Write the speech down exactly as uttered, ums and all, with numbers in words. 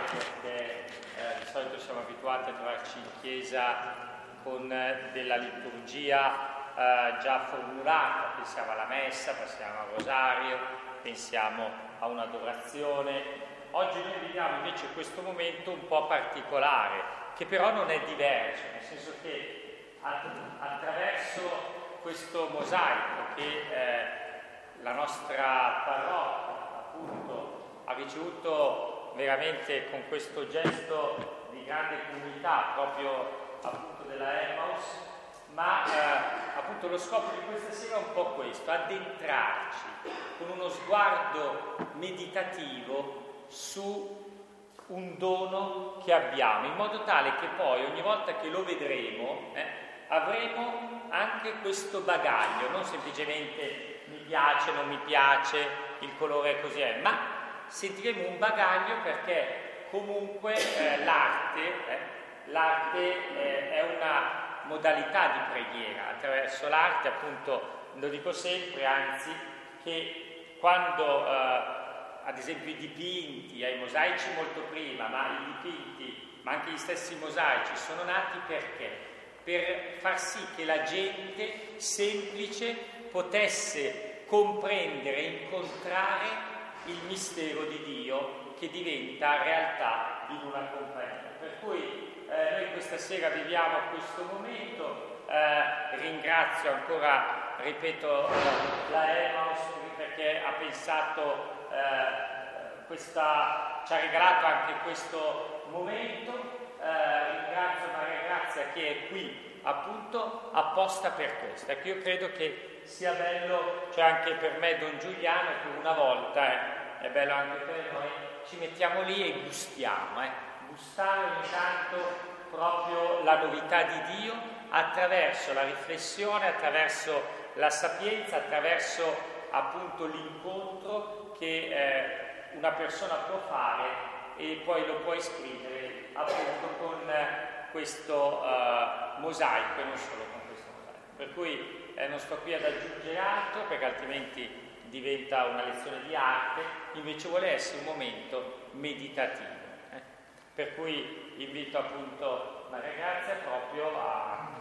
perché eh, di solito siamo abituati a trovarci in chiesa con della liturgia eh, già formulata, pensiamo alla messa, passiamo al rosario, pensiamo a un'adorazione. Oggi noi viviamo invece questo momento un po' particolare, che però non è diverso, nel senso che attraverso questo mosaico che eh, la nostra parrocchia appunto ha ricevuto veramente con questo gesto di grande comunità proprio appunto della Emmaus, ma eh, appunto lo scopo di questa sera è un po' questo: addentrarci con uno sguardo meditativo su un dono che abbiamo, in modo tale che poi ogni volta che lo vedremo eh, avremo anche questo bagaglio, non semplicemente mi piace, non mi piace, il colore è così è, ma sentiremo un bagaglio perché comunque eh, l'arte eh, L'arte eh, è una modalità di preghiera. Attraverso l'arte, appunto, lo dico sempre, anzi, che quando, eh, ad esempio, i dipinti, eh, i mosaici molto prima, ma i dipinti, ma anche gli stessi mosaici, sono nati perché? Per far sì che la gente semplice potesse comprendere e incontrare il mistero di Dio che diventa realtà in una compagnia. Per cui Eh, noi questa sera viviamo questo momento, eh, ringrazio ancora, ripeto, la Emmaus perché ha pensato, eh, questa, ci ha regalato anche questo momento, eh, ringrazio Maria Grazia che è qui appunto apposta per questo. Ecco, io credo che sia bello, cioè anche per me Don Giuliano, che una volta, eh, è bello anche per noi, ci mettiamo lì e gustiamo, eh. Gustare ogni tanto proprio la novità di Dio attraverso la riflessione, attraverso la sapienza, attraverso appunto l'incontro che eh, una persona può fare e poi lo può esprimere appunto con questo uh, mosaico e non solo con questo mosaico. Per cui eh, non sto qui ad aggiungere altro perché altrimenti diventa una lezione di arte, invece vuole essere un momento meditativo. Per cui invito appunto Maria Grazia proprio a